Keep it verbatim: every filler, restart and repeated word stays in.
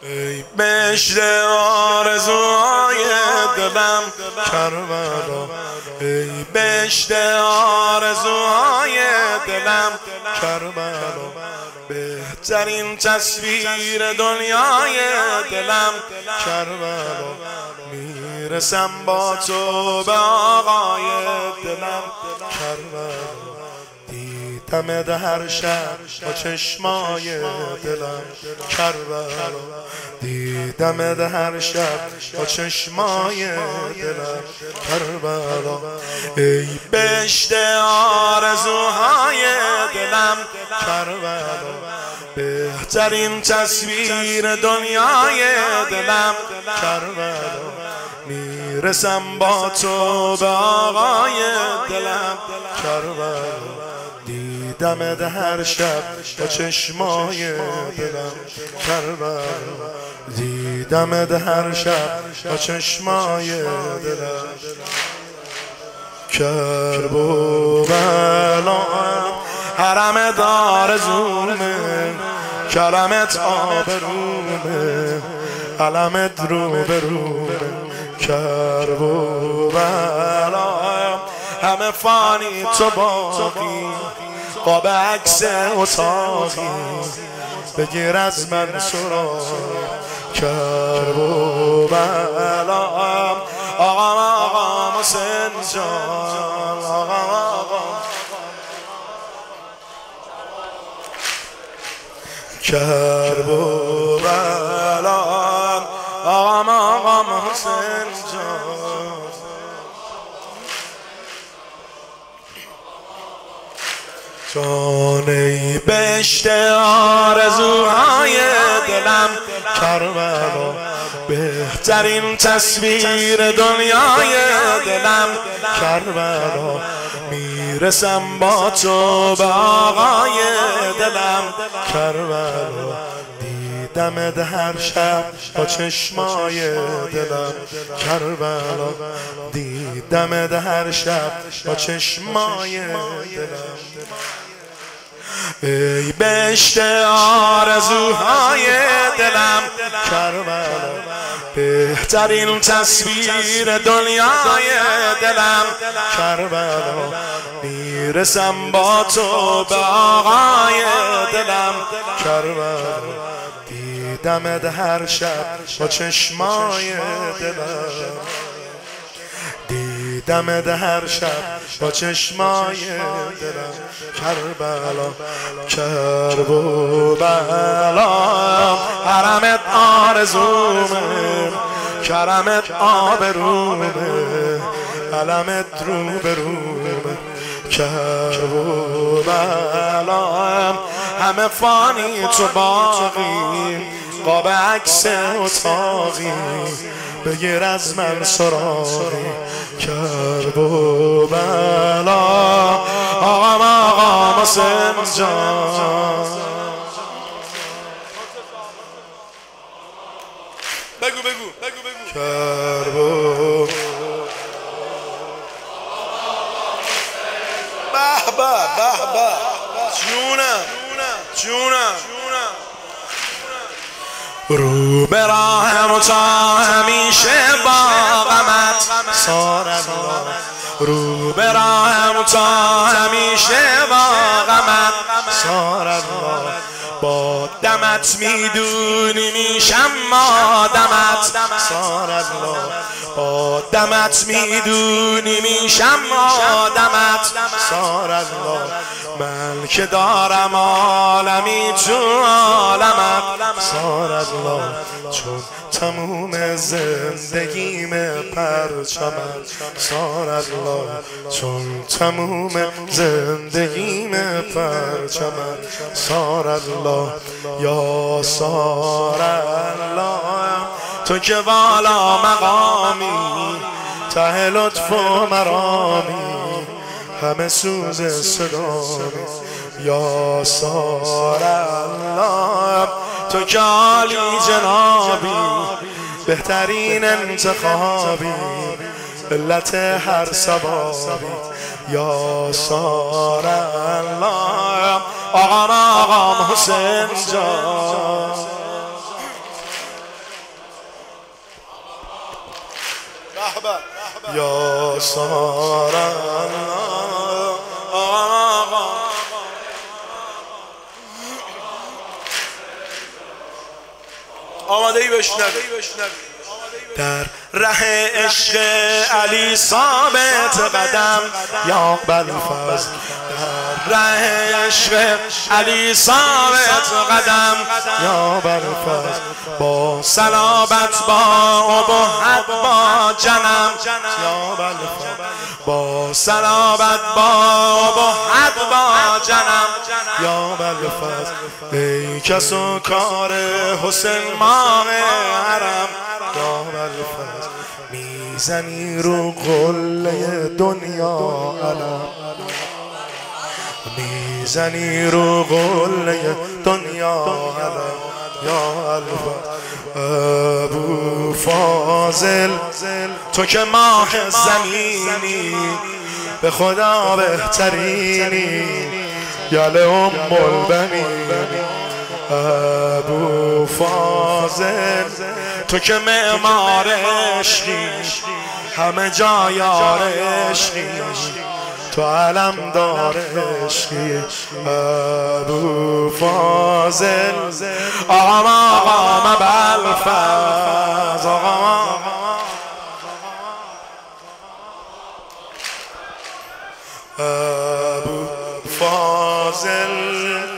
ای بهشت آرزوهای دلم کربلا، ای بهشت آرزوهای دلم کربلا، بهترین تصویر دنیای دلم کربلا. میرسم با تو به آقای دلم کربلا، دیدمت هر شب با چشمای دلم کربلا، دیدمت هر شب با چشمای دلم کربلا. ای بهشت آرزوهای دلم کربلا، بهترین تصویر دنیای دلم کربلا. میرسم با تو به آقای دلم کربلا، دیدمت هر شب با چشمای دلم کربلا، دیدمت هر شب با چشمای دلم کربلا. حرمت آرزومه، کرمت آبرومه، علمت روبرومه کربلا. همه فانی تو باقی، قاب عکس اتاقی، بگیر از من سراغ کربلا. آقا آقا محسن جان، آقا آقا کربلا، آقا آقا محسن جان. جان ای بهشت آرزوهای دلم کربلا، بهترین تصویر دنیای دلم کربلا. میرسم با تو به آقای دلم کربلا، دیدمت هر شب با چشمای دلم کربلا، دیدمت هر شب با چشمای دلم. ای بهشت آرزوهای دلم کربلا، بهترین تصویر دنیای دلم کربلا. میرسم با تو به آقای دلم کربلا، دیدمت هر شب با چشمای دلم، دیدمت هر شب با چشمای دلم کربلا کربلا. حرمت آرزومه، کرمت آبرومه، علمت روبرومه کربلا. همه فانی تو باقی، قاب عکس اتاقی، بگیر از من سراغی کربلا. آقا آقا محسن جان، بگو بگو بگو بگو کربلا. به به به به جونم جونم رو به راهم و تا همیشه با غمت سار الله، رو به راهم و تا همیشه با غمت سار الله. با دمت میدونی میشم آدمت سار الله، با دمت میدونی میشم آدمت سار الله. من که دارم عالمی تو عالمت سار الله، چون تموم زندگیم پرچمت سار الله، چون تموم زندگیم پرچمت سار الله. یا سار الله، تو که والا مقامی، ته لطف و مرامی، همه سوز صدامی. یا سار الله، تو که عالی جنابی، بهترین انتخابی، علت هر سبابی. یا سار الله، آقا آقا محسن جان. یا سارا آماده ای بشنوی در ره عشق علی ثابت قدم یا بلفز در ره عشق علی ثابت قدم یا بلفز با صلابت با ابهت با جنم یا بلفز با صلابت با ابهت با جنم یا بلفز ای کس و کار حسین ماه حرم یا بلفز میزنی رو قله دنیا علم میزنی رو قله دنیا علم یا الفز ابو فاضل تو که ماه زمینی به خدا بهترینی یل ام البنین ابو فاضل تو که معمار عشقی همه جا یار عشقی تو علم دار عشقی ابو فاضل آقا مقام بلفز آقا ابو فاضل